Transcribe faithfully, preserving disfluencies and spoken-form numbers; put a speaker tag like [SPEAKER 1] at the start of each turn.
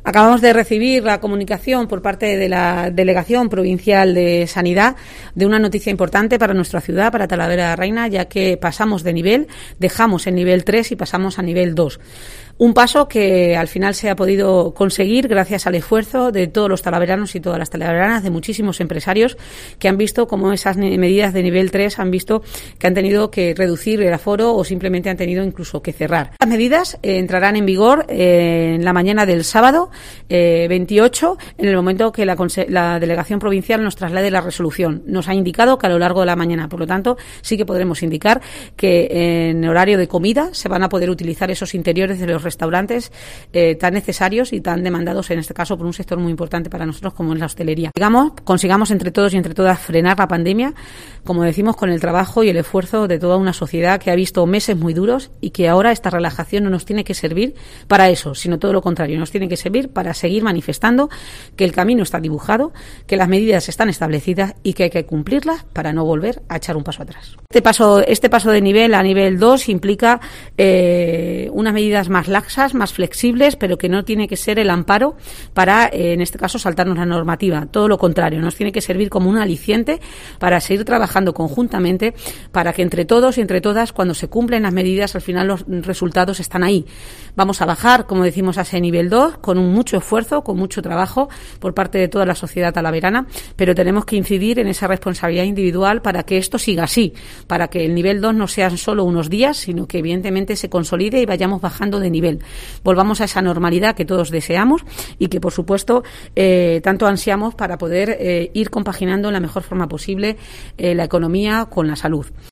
[SPEAKER 1] Acabamos de recibir la comunicación por parte de la Delegación Provincial de Sanidad de una noticia importante para nuestra ciudad, para Talavera de la Reina, ya que pasamos de nivel, dejamos el nivel tres y pasamos a nivel dos. Un paso que al final se ha podido conseguir gracias al esfuerzo de todos los talaveranos y todas las talaveranas, de muchísimos empresarios que han visto cómo esas medidas de nivel tres han visto que han tenido que reducir el aforo o simplemente han tenido incluso que cerrar. Las medidas eh, entrarán en vigor eh, en la mañana del sábado eh, veintiocho, en el momento que la, la Delegación Provincial nos traslade la resolución. Nos ha indicado que a lo largo de la mañana, por lo tanto, sí que podremos indicar que en horario de comida se van a poder utilizar esos interiores de los restaurantes eh, tan necesarios y tan demandados, en este caso, por un sector muy importante para nosotros como es la hostelería. Digamos, consigamos entre todos y entre todas frenar la pandemia, como decimos, con el trabajo y el esfuerzo de toda una sociedad que ha visto meses muy duros y que ahora esta relajación no nos tiene que servir para eso, sino todo lo contrario, nos tiene que servir para seguir manifestando que el camino está dibujado, que las medidas están establecidas y que hay que cumplirlas para no volver a echar un paso atrás. Este paso, este paso de nivel a nivel dos implica eh, unas medidas más laxas, más flexibles, pero que no tiene que ser el amparo para, eh, en este caso, saltarnos la normativa. Todo lo contrario, nos tiene que servir como un aliciente para seguir trabajando conjuntamente, para que entre todos y entre todas, cuando se cumplen las medidas, al final los resultados están ahí. Vamos a bajar, como decimos, a ese nivel dos, con un mucho esfuerzo, con mucho trabajo por parte de toda la sociedad talaverana, pero tenemos que incidir en esa responsabilidad individual para que esto siga así, para que el nivel dos no sean solo unos días, sino que evidentemente se consolide y vayamos bajando de nivel. Volvamos a esa normalidad que todos deseamos y que, por supuesto, eh, tanto ansiamos para poder eh, ir compaginando en la mejor forma posible eh, la economía con la salud.